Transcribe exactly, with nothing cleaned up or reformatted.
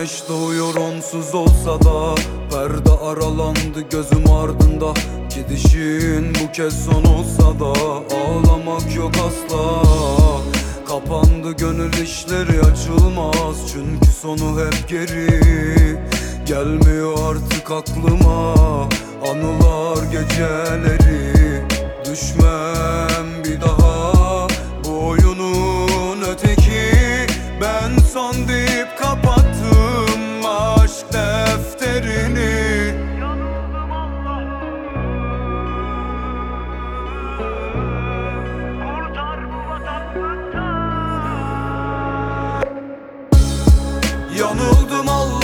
Güneş doğuyor onsuz olsa da, perde aralandı gözüm ardında. Gidişin bu kez son olsa da ağlamak yok asla. Kapandı gönül işleri açılmaz, çünkü sonu hep geri. Gelmiyor artık aklıma anılar geceleri. Düşmem bir daha bu oyunun öteki. Ben son deyip kapattım aşk defterini. Yanıldım Allah'ım, kurtar bu bataklıktan. Yanıldım Allah.